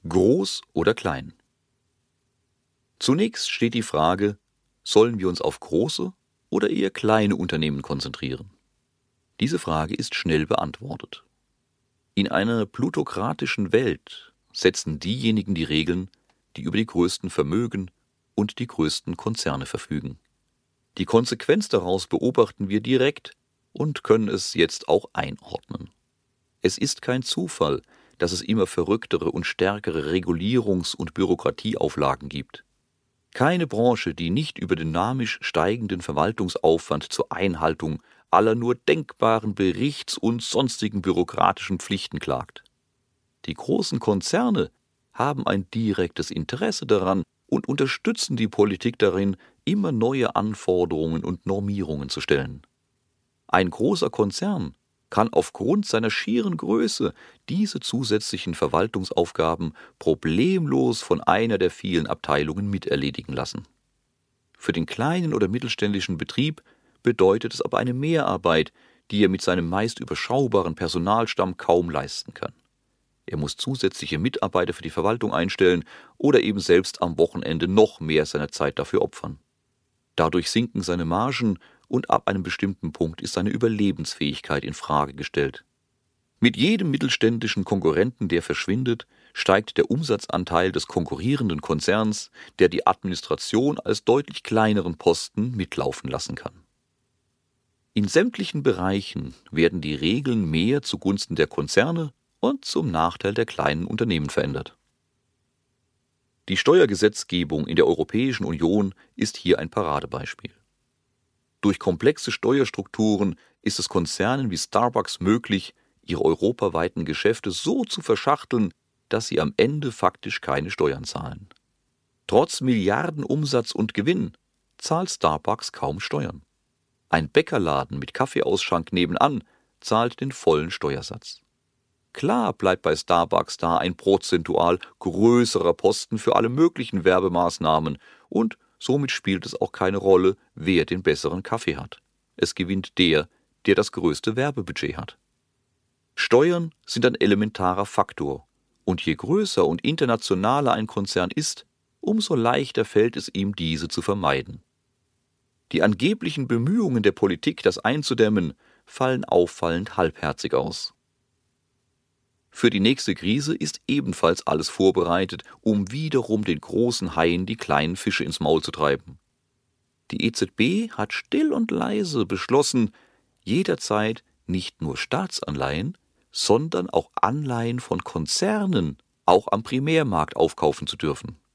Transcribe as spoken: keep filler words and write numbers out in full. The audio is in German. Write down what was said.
Groß oder klein? Zunächst steht die Frage, sollen wir uns auf große oder eher kleine Unternehmen konzentrieren? Diese Frage ist schnell beantwortet. In einer plutokratischen Welt setzen diejenigen die Regeln, die über die größten Vermögen und die größten Konzerne verfügen. Die Konsequenz daraus beobachten wir direkt und können es jetzt auch einordnen. Es ist kein Zufall, dass es immer verrücktere und stärkere Regulierungs- und Bürokratieauflagen gibt. Keine Branche, die nicht über dynamisch steigenden Verwaltungsaufwand zur Einhaltung aller nur denkbaren Berichts- und sonstigen bürokratischen Pflichten klagt. Die großen Konzerne haben ein direktes Interesse daran und unterstützen die Politik darin, immer neue Anforderungen und Normierungen zu stellen. Ein großer Konzern kann aufgrund seiner schieren Größe diese zusätzlichen Verwaltungsaufgaben problemlos von einer der vielen Abteilungen miterledigen lassen. Für den kleinen oder mittelständischen Betrieb bedeutet es aber eine Mehrarbeit, die er mit seinem meist überschaubaren Personalstamm kaum leisten kann. Er muss zusätzliche Mitarbeiter für die Verwaltung einstellen oder eben selbst am Wochenende noch mehr seiner Zeit dafür opfern. Dadurch sinken seine Margen und ab einem bestimmten Punkt ist seine Überlebensfähigkeit in Frage gestellt. Mit jedem mittelständischen Konkurrenten, der verschwindet, steigt der Umsatzanteil des konkurrierenden Konzerns, der die Administration als deutlich kleineren Posten mitlaufen lassen kann. In sämtlichen Bereichen werden die Regeln mehr zugunsten der Konzerne und zum Nachteil der kleinen Unternehmen verändert. Die Steuergesetzgebung in der Europäischen Union ist hier ein Paradebeispiel. Durch komplexe Steuerstrukturen ist es Konzernen wie Starbucks möglich, ihre europaweiten Geschäfte so zu verschachteln, dass sie am Ende faktisch keine Steuern zahlen. Trotz Milliardenumsatz und Gewinn zahlt Starbucks kaum Steuern. Ein Bäckerladen mit Kaffeeausschank nebenan zahlt den vollen Steuersatz. Klar bleibt bei Starbucks da ein prozentual größerer Posten für alle möglichen Werbemaßnahmen und somit spielt es auch keine Rolle, wer den besseren Kaffee hat. Es gewinnt der, der das größte Werbebudget hat. Steuern sind ein elementarer Faktor und je größer und internationaler ein Konzern ist, umso leichter fällt es ihm, diese zu vermeiden. Die angeblichen Bemühungen der Politik, das einzudämmen, fallen auffallend halbherzig aus. Für die nächste Krise ist ebenfalls alles vorbereitet, um wiederum den großen Haien die kleinen Fische ins Maul zu treiben. Die E Z B hat still und leise beschlossen, jederzeit nicht nur Staatsanleihen, sondern auch Anleihen von Konzernen auch am Primärmarkt aufkaufen zu dürfen.